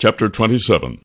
Chapter 27.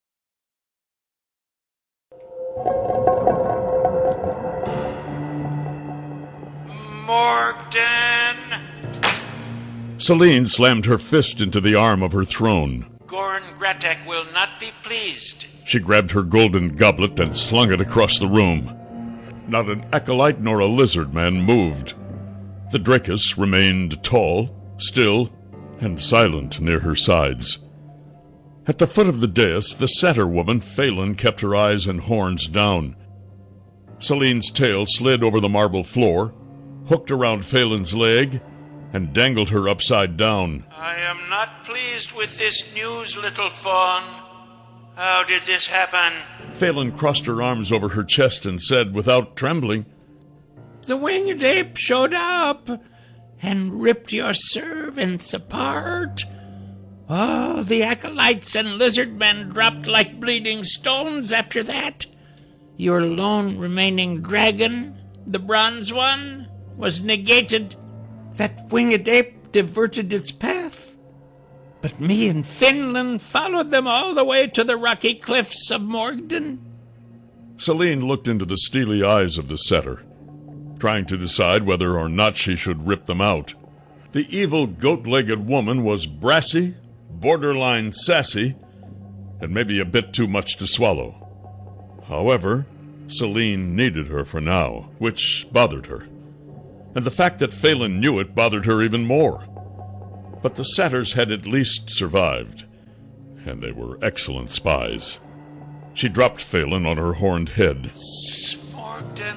Morgden! Selene slammed her fist into the arm of her throne. Gorn Gratek will not be pleased. She grabbed her golden goblet and slung it across the room. Not an acolyte nor a lizard man moved. The Dracus remained tall, still, and silent near her sides. At the foot of the dais, the satyr woman, Phelan, kept her eyes and horns down. Selene's tail slid over the marble floor, hooked around Phelan's leg, and dangled her upside down. I am not pleased with this news, little fawn. How did this happen? Phelan crossed her arms over her chest and said, without trembling, "The winged ape showed up and ripped your servants apart. Oh, the acolytes and lizard men dropped like bleeding stones after that. Your lone remaining dragon, the bronze one, was negated. That winged ape diverted its path. But me and Finland followed them all the way to the rocky cliffs of Morgden." Selene looked into the steely eyes of the setter, trying to decide whether or not she should rip them out. The evil goat-legged woman was brassy, borderline sassy, and maybe a bit too much to swallow. However, Selene needed her for now, which bothered her. And the fact that Phelan knew it bothered her even more. But the satyrs had at least survived, and they were excellent spies. She dropped Phelan on her horned head. Morgden!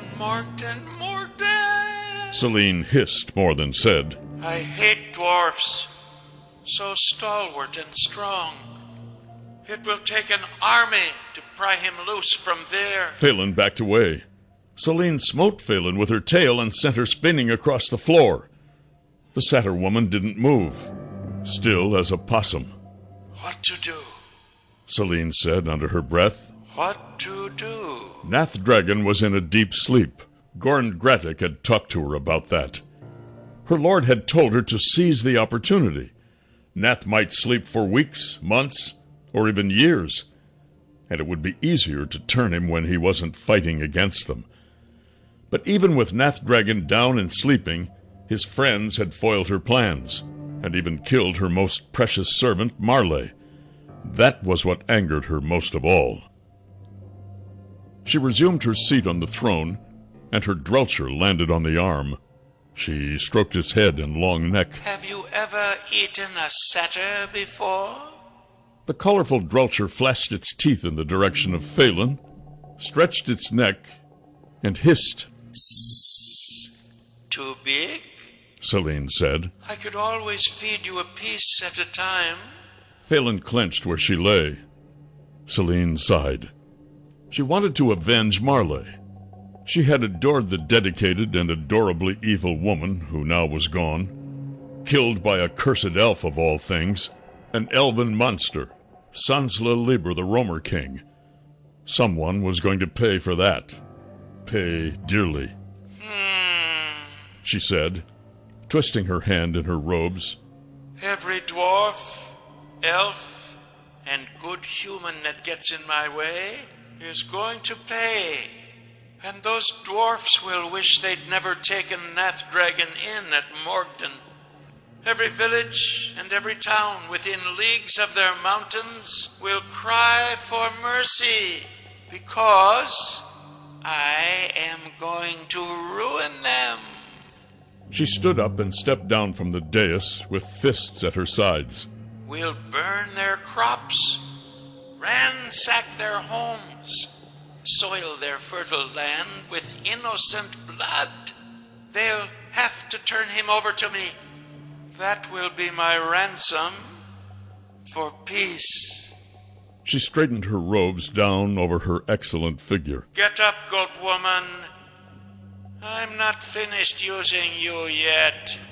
Selene hissed more than said. I hate dwarfs. So stalwart and strong. It will take an army to pry him loose from there. Phelan backed away. Selene smote Phelan with her tail and sent her spinning across the floor. The satyr woman didn't move, still as a possum. What to do? Selene said under her breath. What to do? Nath Dragon was in a deep sleep. Gorn Gratek had talked to her about that. Her lord had told her to seize the opportunity. Nath might sleep for weeks, months, or even years, and it would be easier to turn him when he wasn't fighting against them. But even with Nath Dragon down and sleeping, his friends had foiled her plans, and even killed her most precious servant, Marley. That was what angered her most of all. She resumed her seat on the throne, and her Drelcher landed on the arm. She stroked his head and long neck. Have you ever eaten a satyr before? The colorful Drelcher flashed its teeth in the direction of Phelan, stretched its neck, and hissed. Too big? Selene said. I could always feed you a piece at a time. Phelan clenched where she lay. Selene sighed. She wanted to avenge Marley. She had adored the dedicated and adorably evil woman who now was gone, killed by a cursed elf of all things, an elven monster, Sansla Liber, the Romer king. Someone was going to pay for that. Pay dearly. She said, twisting her hand in her robes. Every dwarf, elf, and good human that gets in my way is going to pay. And those dwarfs will wish they'd never taken Nath Dragon in at Morgden. Every village and every town within leagues of their mountains will cry for mercy, because I am going to ruin them. She stood up and stepped down from the dais with fists at her sides. We'll burn their crops, ransack their homes, soil their fertile land with innocent blood. They'll have to turn him over to me. That will be my ransom for peace. She straightened her robes down over her excellent figure. Get up, goat woman. I'm not finished using you yet.